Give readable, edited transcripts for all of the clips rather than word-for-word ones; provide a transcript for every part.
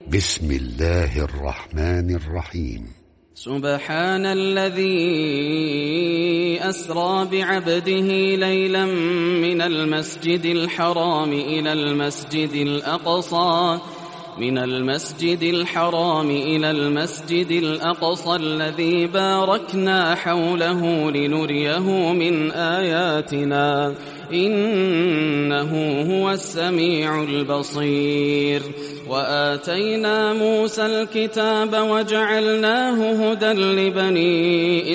بسم الله الرحمن الرحيم. سبحان الذي أسرى بعبده ليلا من المسجد الحرام إلى المسجد الأقصى الذي باركنا حوله لنريه من آياتنا إنه هو السميع البصير. وآتينا موسى الكتاب وجعلناه هدى لبني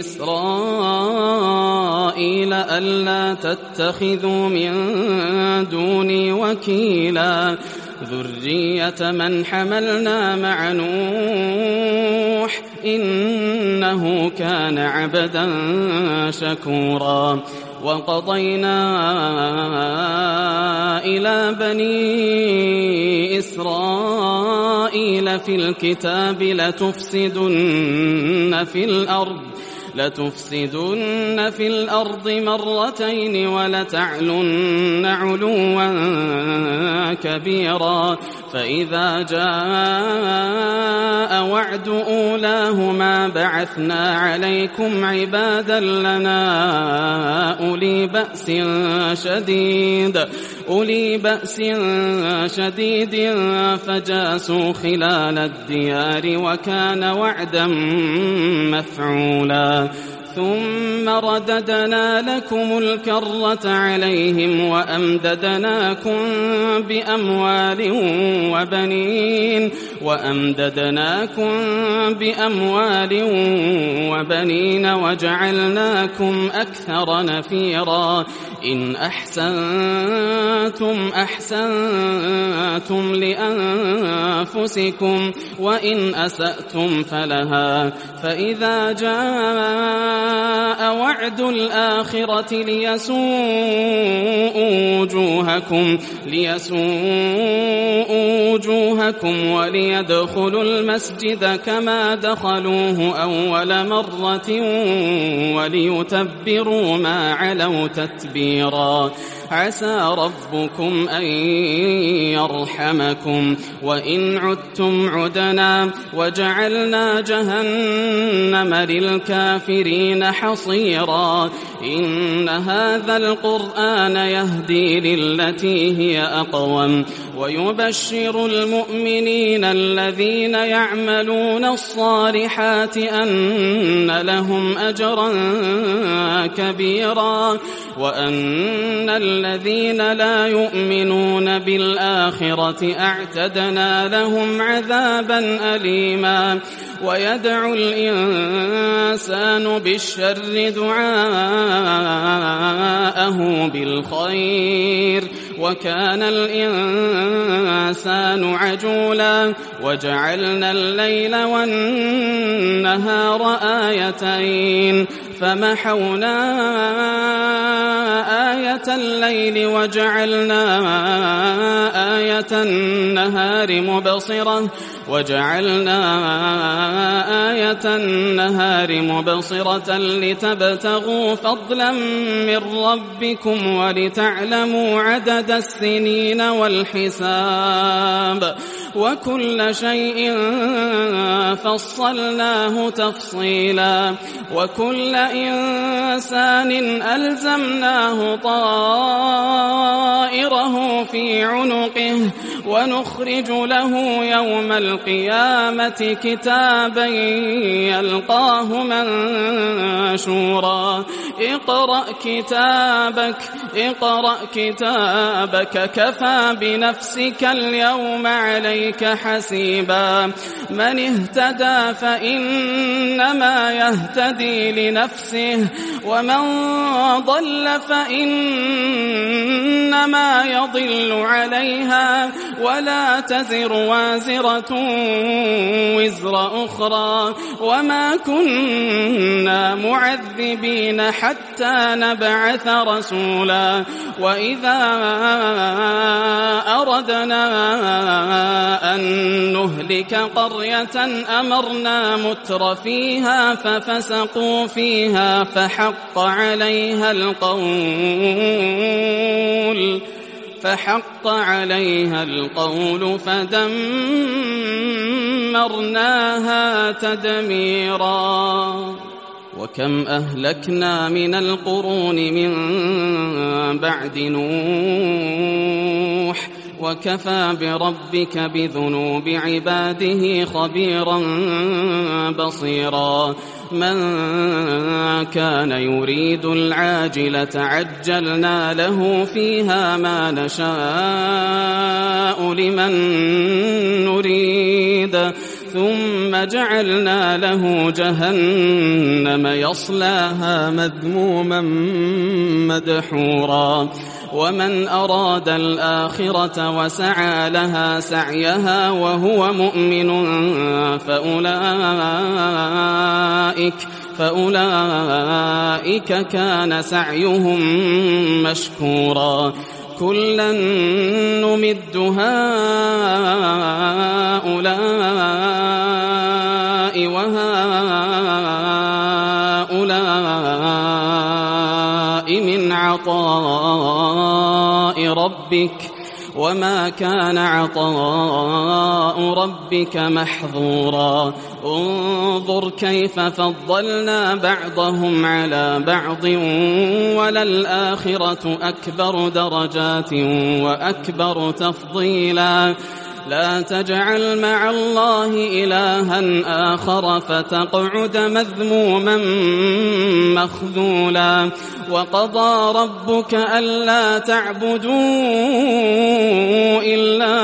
إسرائيل ألا تتخذوا من دوني وكيلا ذرية من حملنا مع نوح إنه كان عبدا شكورا. وقضينا إلى بني إسرائيل في الكتاب لتفسدن في الأرض مرتين ولتعلن علوا كبيرا. فإذا جاء وعد أولاهما بعثنا عليكم عبادا لنا أولي بأس شديد فجاسوا خلال الديار وكان وعدا مفعولا. ثم رددنا لكم الكرة عليهم وأمددناكم بأموال وبنين وجعلناكم أكثر نفيرا. إن أحسنتم لأنفسكم وإن أسأتم فلها. فإذا جاء وعد الآخرة ليسوءوا وجوهكم وليدخلوا المسجد كما دخلوه أول مرة وليتبروا ما علوا تتبيرا. عسى ربكم أن يرحمكم وإن عدتم عدنا وجعلنا جهنم للكافرين حصيرا. إن هذا القرآن يهدي للتي هي أقوم ويبشر المؤمنين الذين يعملون الصالحات أن لهم أجرا كبيرا وأن الذين لا يؤمنون بالآخرة أعتدنا لهم عذابا أليما. ويدعو الإنسان بالشر دعاءه بالخير وكان الإنسان عجولا. وجعلنا الليل والنهار آيتين فمحونا آية الليل وجعلنا آية النهار مبصرة لتبتغوا فضلا من ربكم ولتعلموا عدد السنين والحساب وكل شيء فصلناه تفصيلا. وكل إنسان ألزمناه طائره في عنقه ونخرج له يوم القيامة كتابا يلقاه منشورا. اقرأ كتابك كفى بنفسك اليوم عليك حسيبا. من اهتدى فإنما يهتدي لنفسه ومن ضل فإنما يضل عليها ولا تزر وازرة وزر أخرى وما كنا معذبين حتى نبعث رسولا. وإذا أردنا أن نهلك قرية أمرنا متر فيها ففسقوا فيها فحق عليها القول فدمرناها دمرناها تدميرا وكم أهلكنا من القرون من بعد نوح وكفى بربك بذنوب عباده خبيرا بصيرا من كان يريد العاجلة عجلنا له فيها ما نشاء لمن نريد ثم جعلنا له جهنم يصلاها مذموما مدحورا ومن أراد الآخرة وسعى لها سعيها وهو مؤمن فأولئك كان سعيهم مشكورا كلا نمد هؤلاء وهؤلاء من عطاء ربك وما كان عطاء ربك محظورا انظر كيف فضلنا بعضهم على بعض وللآخرة أكبر درجات وأكبر تفضيلا لا تجعل مع الله إلها آخر فتقعد مذموما مخذولا وقضى ربك ألا تعبدوا إلا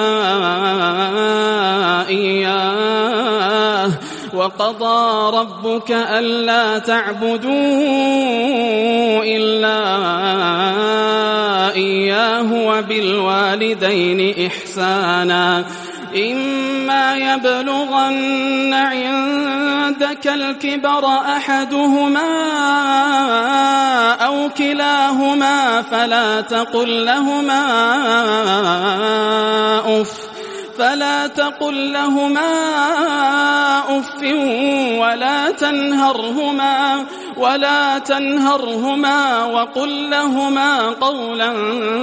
إياه وقضى ربك ألا تعبدوا إلا إياه وبالوالدين إحسانا إما يبلغن عندك الكبر أحدهما أو كلاهما فلا تقل لهما أف ولا تنهرهما وقل لهما قولا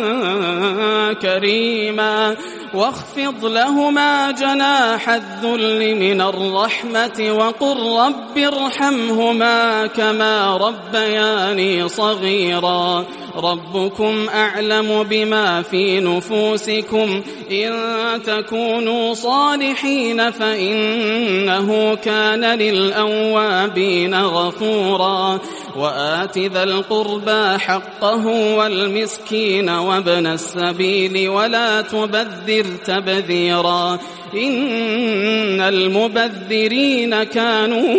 كريما واخفض لهما جناح الذل من الرحمة وقل رب ارحمهما كما ربياني صغيرا ربكم أعلم بما في نفوسكم إن تكونوا صالحين فإنه كان للأوابين غفورا وآت ذا القربى حقه والمسكين وابن السبيل ولا تبذر تبذيرا إن المبذرين كانوا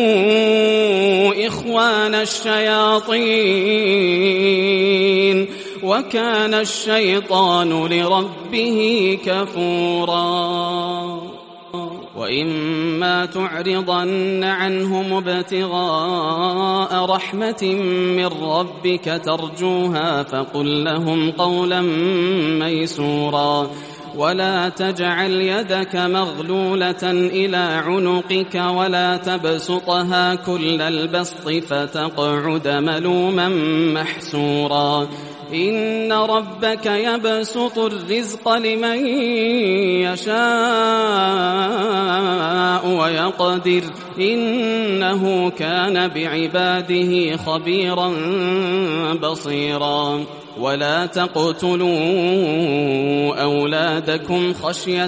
إخوان الشياطين وكان الشيطان لربه كفورا وإما تعرضن عنهم ابتغاء رحمة من ربك ترجوها فقل لهم قولا ميسورا ولا تجعل يدك مغلولة إلى عنقك ولا تبسطها كل البسط فتقعد ملوما محسورا إن ربك يبسط الرزق لمن يشاء ويقدر إنه كان بعباده خبيرا بصيرا ولا تقتلوا أولادكم خشية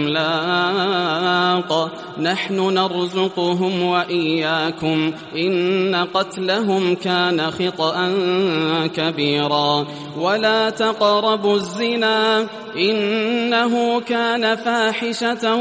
إملاق نحن نرزقهم وإياكم إن قتلهم كان خطأ كبيرا ولا تقربوا الزنا إنه كان فاحشة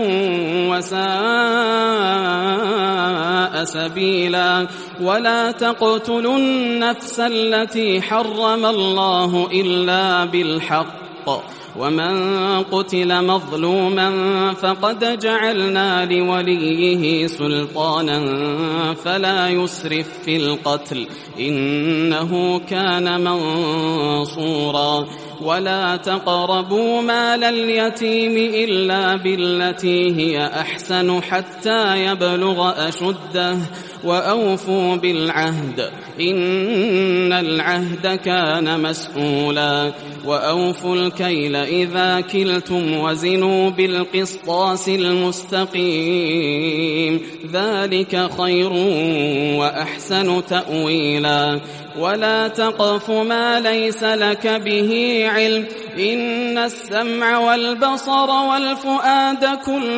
وساء سبيلا ولا تقتلوا النفس التي حرم الله إلا بالحق ومن قتل مظلوما فقد جعلنا لوليه سلطانا فلا يسرف في القتل إنه كان منصورا ولا تقربوا مال اليتيم إلا بالتي هي أحسن حتى يبلغ أشده وأوفوا بالعهد إن العهد كان مسؤولا وأوفوا الكيل إذا كلتم وزنوا بالقسطاس المستقيم ذلك خير وأحسن تأويلا ولا تقف ما ليس لك به علم إن السمع والبصر والفؤاد كل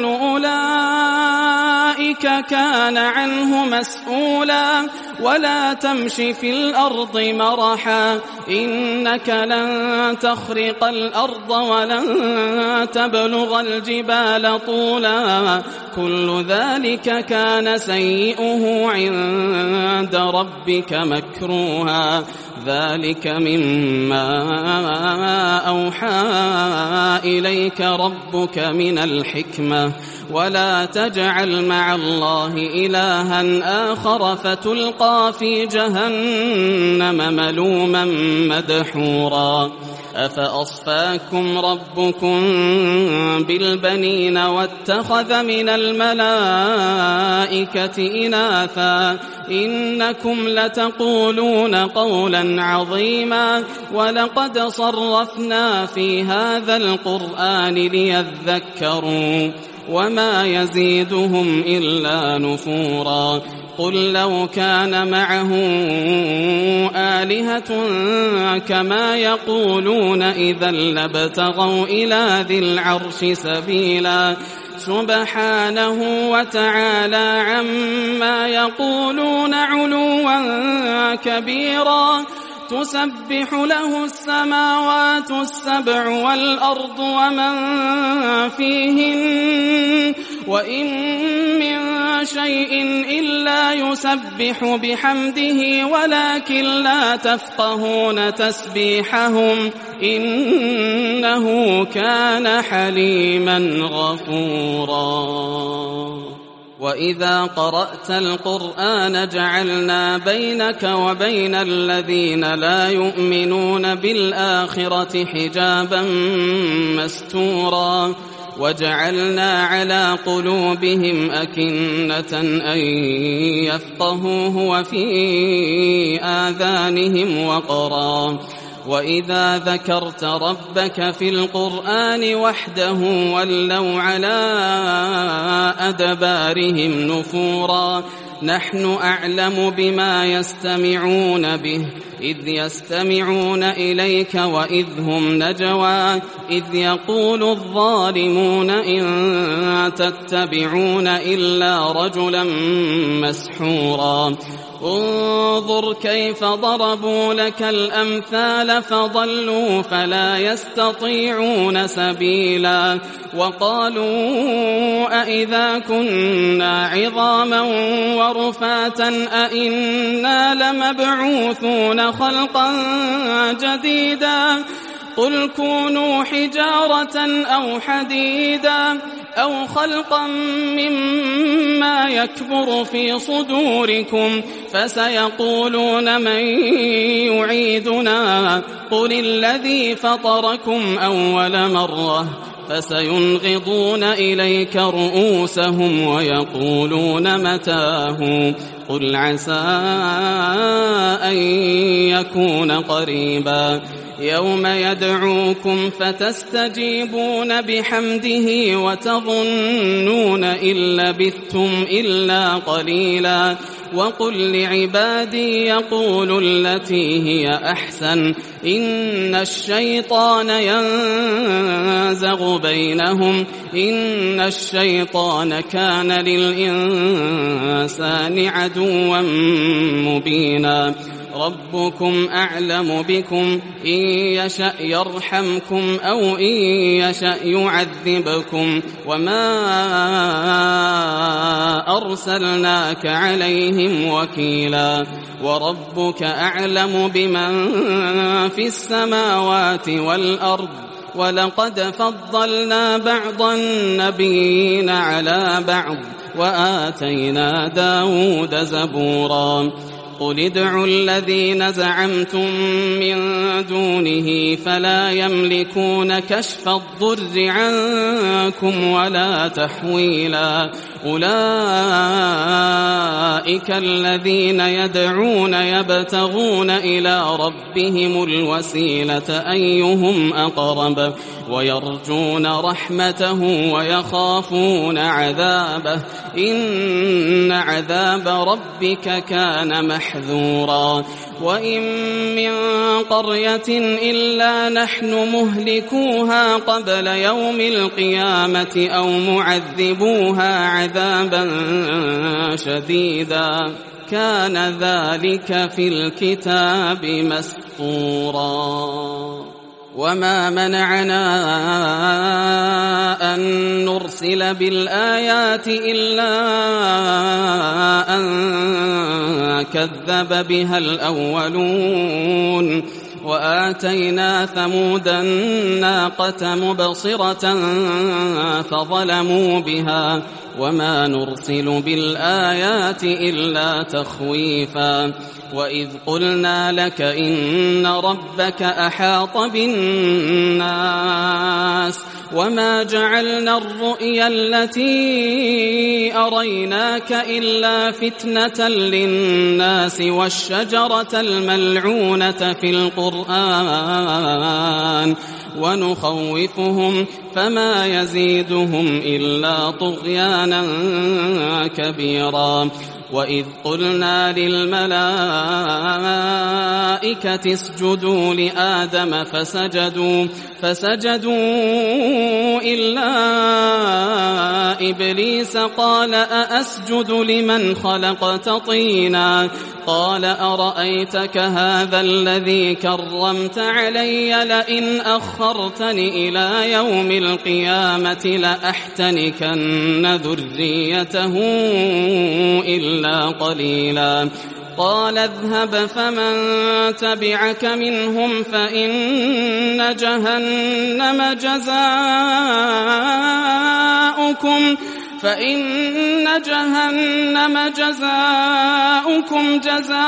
أولئك كان عنه مسؤولا ولا تمش في الأرض مرحا إنك لن تخرق الأرض ولن تبلغ الجبال طولا كل ذلك كان سيئه عند ربك مكروها ذلك مما أوحى إليك ربك من الحكمة ولا تجعل مع الله إلها آخر فتلقى في جهنم ملوما مدحورا أفأصفاكم ربكم بالبنين واتخذ من الملائكة إناثا إنكم لتقولون قولا عظيما ولقد صرفنا في هذا القرآن ليذكروا وما يزيدهم إلا نفورا قل لو كان معه آلهة كما يقولون إذا لابتغوا إلى ذي العرش سبيلا سبحانه وتعالى عما يقولون علوا كبيرا تسبح له السماوات السبع والأرض ومن فيهن وإن من شيء إلا يسبح بحمده ولكن لا تفقهون تسبيحهم إنه كان حليما غفورا وإذا قرأت القرآن جعلنا بينك وبين الذين لا يؤمنون بالآخرة حجابا مستورا وجعلنا على قلوبهم أكنة أن يفقهوه وفي آذانهم وقرا وإذا ذكرت ربك في القرآن وحده ولوا على أدبارهم نفورا نحن أعلم بما يستمعون به إذ يستمعون إليك وإذ هم نجوى إذ يقول الظالمون إن تتبعون إلا رجلا مسحورا انظر كيف ضربوا لك الأمثال فضلوا فلا يستطيعون سبيلا وقالوا أئذا كنا عظاما ورفاتا أئنا لمبعوثون خلقا جديدا قل كونوا حجارة أو حديدا أو خلقا مما يكبر في صدوركم فسيقولون من يعيدنا قل الذي فطركم أول مرة فسينغضون إليك رؤوسهم ويقولون متاه قل عسى أن يكون قريبا يوم يدعوكم فتستجيبون بحمده وتظنون إن لبثتم إلا قليلا وقل لعبادي يقولوا التي هي أحسن إن الشيطان ينزغ بينهم إن الشيطان كان للإنسان عدوا مبينا ربكم أعلم بكم إن يشأ يرحمكم أو إن يشأ يعذبكم وما أرسلناك عليهم وكيلا وربك أعلم بمن في السماوات والأرض ولقد فضلنا بعض النبيين على بعض وآتينا داود زبورا قل ادعوا الذين زعمتم من دونه فلا يملكون كشف الضر عنكم ولا تحويلا أولئك الذين يدعون يبتغون إلى ربهم الوسيلة أيهم أقرب ويرجون رحمته ويخافون عذابه إن عذاب ربك كان محذورا وإن من قرية إلا نحن مهلكوها قبل يوم القيامة أو معذبوها عذابا شديدا كان ذلك في الكتاب مسطورا وما منعنا أن نرسل بالآيات إلا أن كذب بها الأولون وآتينا ثمود الناقة مبصرة فظلموا بها وما نرسل بالآيات إلا تخويفا وإذ قلنا لك إن ربك أحاط بالناس وما جعلنا الرؤيا التي أريناك إلا فتنة للناس والشجرة الملعونة في القرآن ونخوفهم فما يزيدهم إلا طغيانا كبيرا وإذ قلنا للملائكة اسجدوا لآدم فسجدوا إلا إبليس قال أأسجد لمن خلقت طينا قال أرأيتك هذا الذي كرمت علي لئن أخرتني إلى يوم القيامة لأحتنكن ذريته إلا قليلا قال اذهب فمن تبعك منهم فإن جهنم جزاؤكم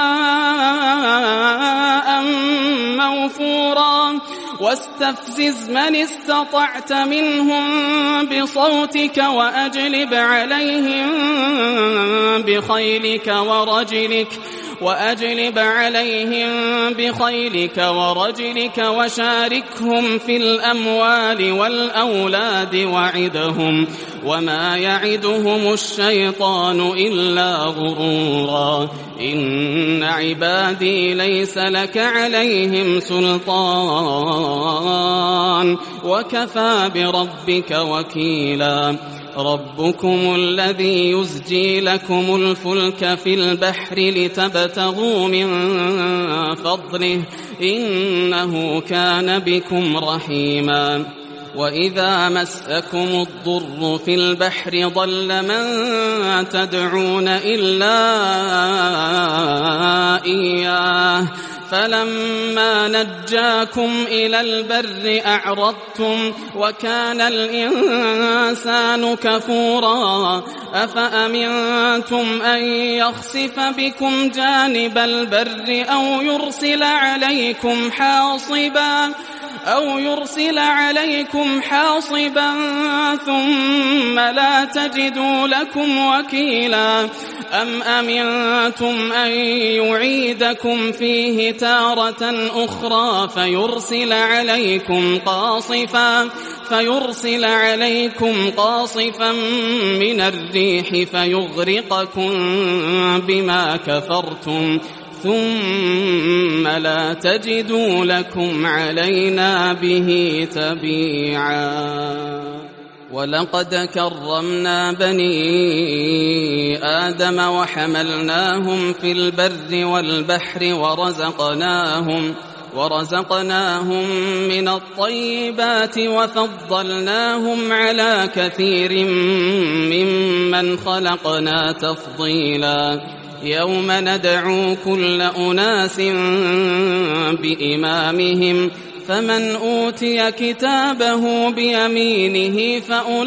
جزاء موفورا واستفزز من استطعت منهم بصوتك وأجلب عليهم بخيلك ورجلك وشاركهم في الأموال والأولاد وعدهم وما يعدهم الشيطان إلا غرورا إن عبادي ليس لك عليهم سلطان وكفى بربك وكيلا ربكم الذي يزجي لكم الفلك في البحر لتبتغوا من فضله إنه كان بكم رحيما وإذا مسكم الضر في البحر ضل من تدعون إلا إياه فلما نجاكم إلى البر أعرضتم وكان الإنسان كفورا أفأمنتم أن يخسف بكم جانب البر أو يرسل عليكم حاصبا ثم لا تجدوا لكم وكيلا أم أمنتم أن يعيدكم فيه تارة أخرى فيرسل عليكم قاصفا من الريح فيغرقكم بما كفرتم ثم لا تجدوا لكم علينا به تبيعا ولقد كرمنا بني آدم وحملناهم في البر والبحر ورزقناهم من الطيبات وفضلناهم على كثير ممن خلقنا تفضيلا يوم ندعو كل أناس بإمامهم فمن أوتي كتابه بيمينه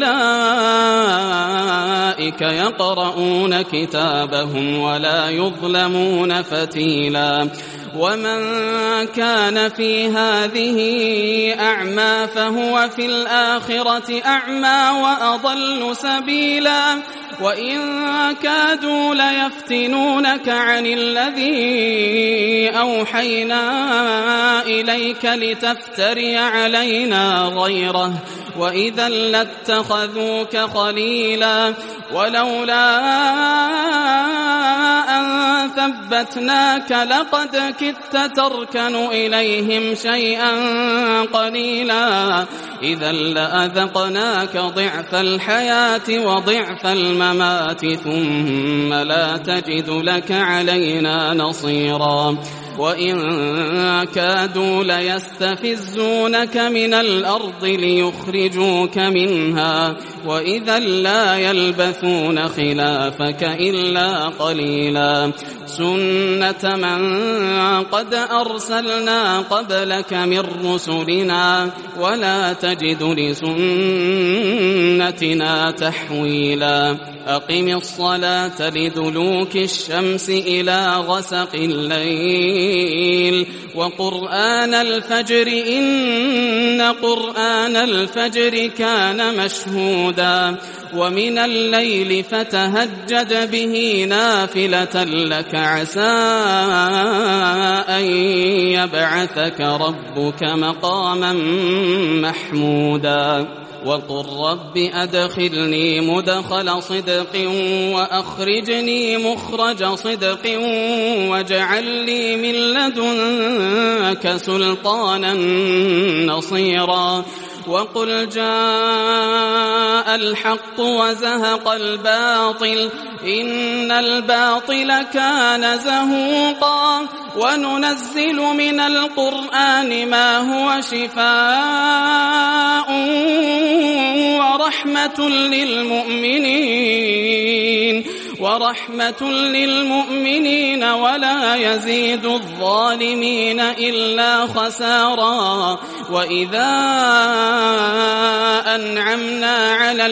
فأولئك يقرؤون كتابهم ولا يظلمون فتيلا ومن كان في هذه أعمى فهو في الآخرة أعمى وأضل سبيلا وإن كادوا ليفتنونك عن الذي أوحينا إليك لتفتري علينا غيره وإذا لاتخذوك خليلا ولولا أن ثبتناك لقد كدت تركن إليهم شيئا قليلا إذا لأذقناك ضعف الحياة وضعف الممات ثم لا تجد لك علينا نصيرا وإن كادوا ليستفزونك من الأرض ليخرجوك منها وإذا لا يلبثون خلافك إلا قليلا سنة من قد أرسلنا قبلك من رسلنا ولا تجد لسنتنا تحويلا أقم الصلاة لدلوك الشمس إلى غسق الليل وقرآن الفجر إن قرآن الفجر كان مشهودا ومن الليل فتهجد به نافلة لك عسى أن يبعثك ربك مقاما محمودا وقل رب أدخلني مدخل صدق وأخرجني مخرج صدق واجعل لي من لدنك سلطانا نصيرا وقل جاء الحق وزهق الباطل إن الباطل كان زهوقا وننزل من القرآن ما هو شفاء ورحمة للمؤمنين ولا يزيد الظالمين إلا خسارا وإذا أنعمنا على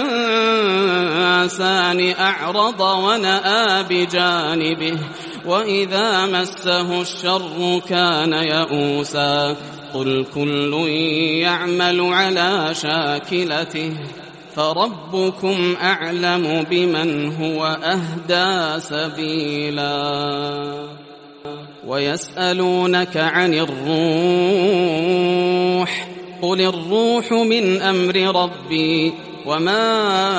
الإنسان أعرض ونأى بجانبه وإذا مسه الشر كان يئوسا قل كل يعمل على شاكلته فربكم أعلم بمن هو أهدى سبيلا ويسألونك عن الروح قل الروح من أمر ربي وما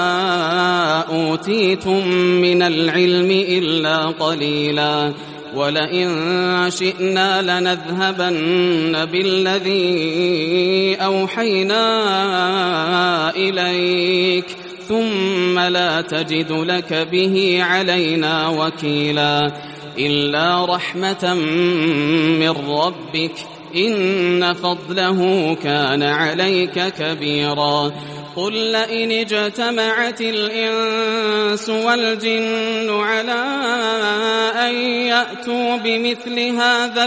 أوتيتم من العلم إلا قليلا ولئن شئنا لنذهبن بالذي أوحينا إليك ثم لا تجد لك به علينا وكيلا إلا رحمة من ربك إن فضله كان عليك كبيرا قل لئن اجتمعت الإنس والجن على أن يأتوا بمثل هذا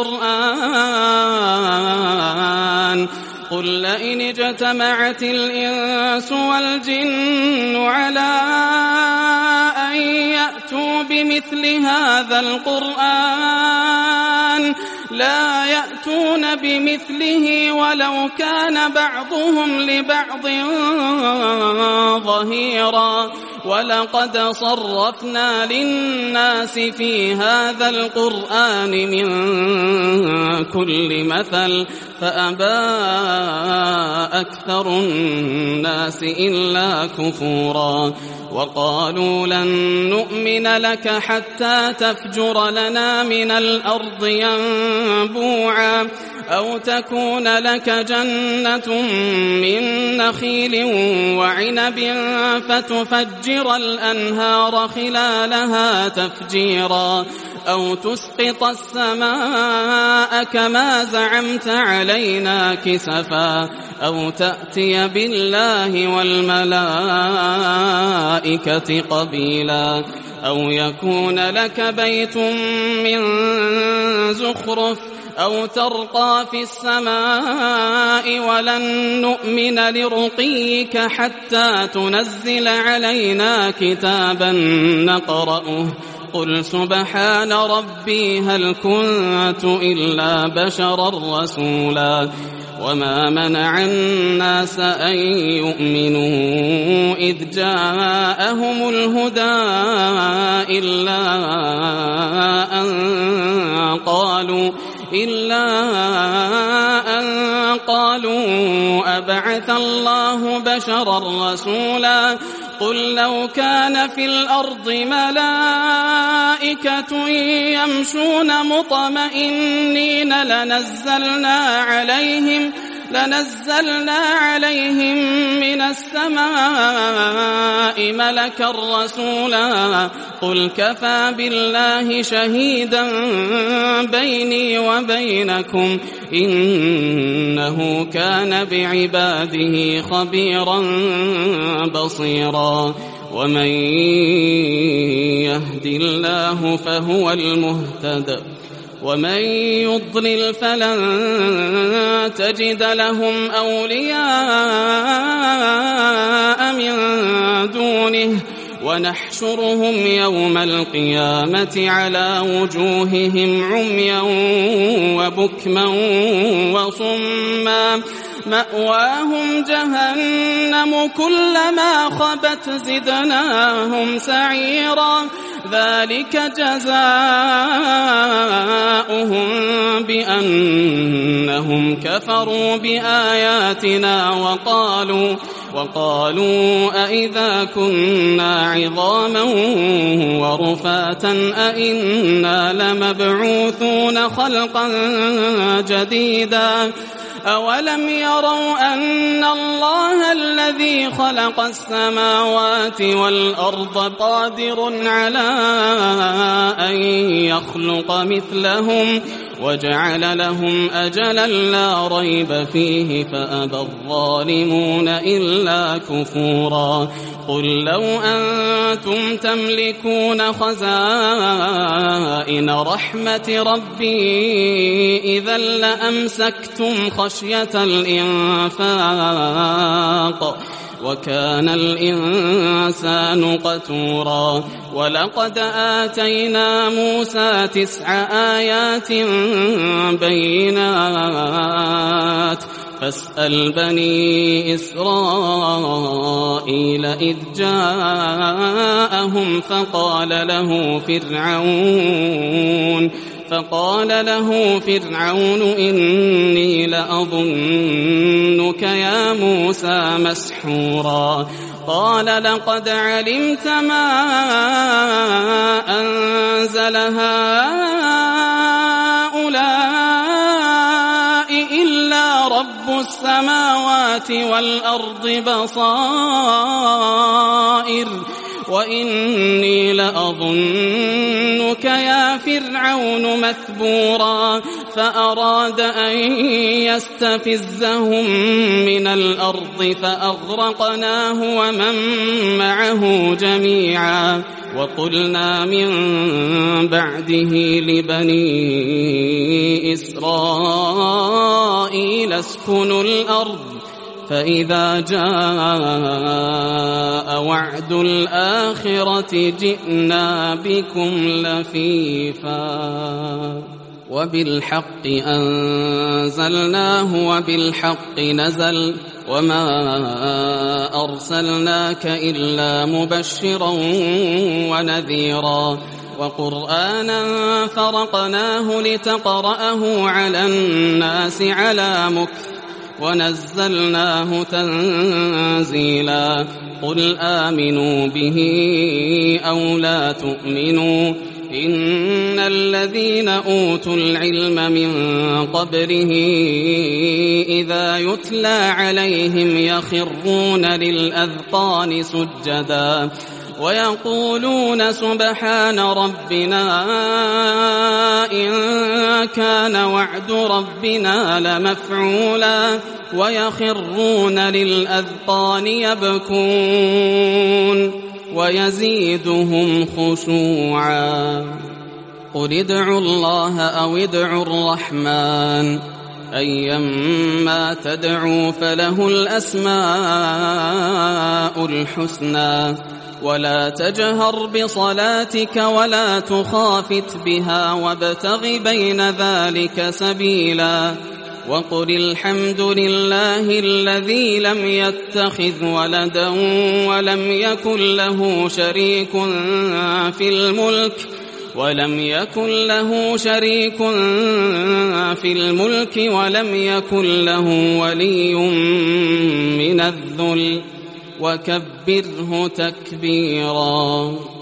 القرآن قل لئن اجتمعت الإنس والجن على أن يأتوا بمثل هذا القرآن لا يأتون بمثله ولو كان بعضهم لبعض ظهيرا ولقد صرفنا للناس في هذا القرآن من كل مثل فأبى أكثر الناس إلا كفورا وقالوا لن نؤمن لك حتى تفجر لنا من الأرض ينبوعا أو تكون لك جنة من نخيل وعنب فتفجر الأنهار خلالها تفجيرا أو تسقط السماء كما زعمت علينا كسفا أو تأتي بالله والملائكة قبيلا أو يكون لك بيت من زخرف أو ترقى في السماء ولن نؤمن لرقيك حتى تنزل علينا كتابا نقرأه قل سبحان ربي هل كنت إلا بشرا رسولا وما منع الناس أن يؤمنوا إذ جاءهم الهدى إلا أن قالوا أبعث الله بشرا رسولا قل لو كان في الأرض ملائكة يمشون مطمئنين لنزلنا عليهم من السماء ملكا رسولا قل كفى بالله شهيدا بيني وبينكم إنه كان بعباده خبيرا بصيرا ومن يهد الله فهو المهتد ومن يضلل فلن تجد لهم أولياء من دونه ونحشرهم يوم القيامة على وجوههم عميا وبكما وصما مأواهم جهنم كلما خبت زدناهم سعيرا ذلك جزاؤهم بأنهم كفروا بآياتنا وقالوا أئذا كنا عظاما ورفاتا أئنا لمبعوثون خلقا جديدا أولم يروا أن الله الذي خلق السماوات والأرض قادر على أن يخلق مثلهم وجعل لهم أجلا لا ريب فيه فأبى الظالمون إلا كفورا قل لو أنتم تملكون خزائن رحمة ربي إذا لأمسكتم خشية الإنفاق وكان الإنسان قتورا ولقد آتينا موسى 9 آيات بينات فاسأل بني إسرائيل إذ جاءهم فقال له فرعون إني لأظنك يا موسى مسحورا قال لقد علمت ما أنزل هؤلاء إلا رب السماوات والأرض بصائر وإني لأظنك يا فرعون مثبورا فأراد أن يستفزهم من الأرض فأغرقناه ومن معه جميعا وقلنا من بعده لبني إسرائيل اسكنوا الأرض فإذا جاء وعد الآخرة جئنا بكم لفيفا وبالحق أنزلناه وبالحق نزل وما أرسلناك إلا مبشرا ونذيرا وقرآنا فرقناه لتقرأه على الناس على مكث ونزلناه تنزيلا قل آمنوا به أو لا تؤمنوا إن الذين أوتوا العلم من قبله إذا يتلى عليهم يخرون للأذقان سجدا ويقولون سبحان ربنا إن كان وعد ربنا لمفعولا ويخرون للأذقان يبكون ويزيدهم خشوعا قل ادعوا الله أو ادعوا الرحمن أيما تدعوا فله الأسماء الحسنى ولا تجهر بصلاتك ولا تخافت بها وابتغ بين ذلك سبيلا وقل الحمد لله الذي لم يتخذ ولدا ولم يكن له شريك في الملك ولم يكن له ولي من الذل وكبره تكبيرا.